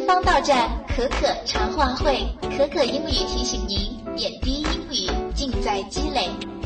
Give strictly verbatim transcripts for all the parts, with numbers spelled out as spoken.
前方到站可可茶话会，可可英语提醒您，点滴英语尽在积累。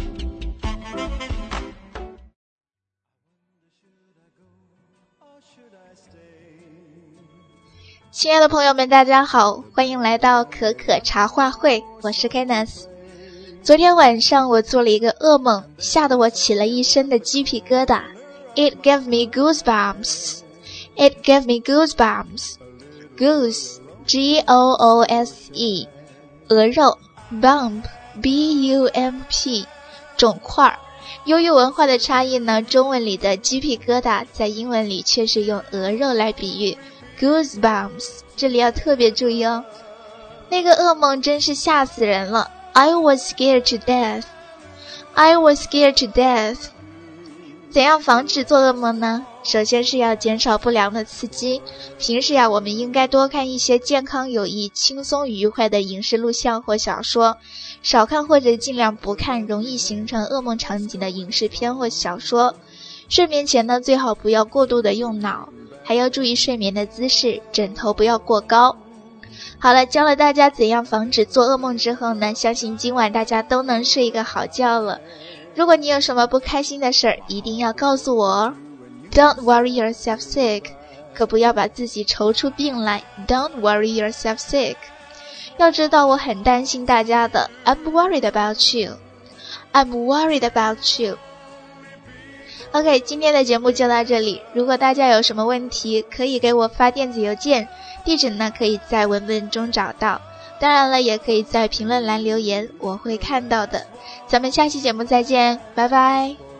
亲爱的朋友们，大家好，欢迎来到可可茶话会，我是 Kenneth。 昨天晚上我做了一个噩梦，吓得我起了一身的鸡皮疙瘩。 It gave me goosebumps. It gave me goosebumps. Goose, G O O S E, 鹅肉 Bump, B U M P, 肿块。由于文化的差异呢，中文里的鸡皮疙瘩在英文里却是用鹅肉来比喻 Goosebumps， 这里要特别注意哦。那个噩梦真是吓死人了， I was scared to death. I was scared to death. 怎样防止做噩梦呢？首先是要减少不良的刺激。平时呀，我们应该多看一些健康有益、轻松愉快的影视录像或小说，少看或者尽量不看容易形成噩梦场景的影视片或小说。睡眠前呢，最好不要过度的用脑，还要注意睡眠的姿势，枕头不要过高。好了，教了大家怎样防止做噩梦之后呢，相信今晚大家都能睡一个好觉了。如果你有什么不开心的事儿，一定要告诉我哦。Don't worry yourself sick， 可不要把自己愁出病来。Don't worry yourself sick。 要知道我很担心大家的。 I'm worried about you. I'm worried about you. OK， 今天的节目就到这里。如果大家有什么问题，可以给我发电子邮件，地址呢可以在文本中找到。当然了，也可以在评论栏留言，我会看到的。咱们下期节目再见，拜拜。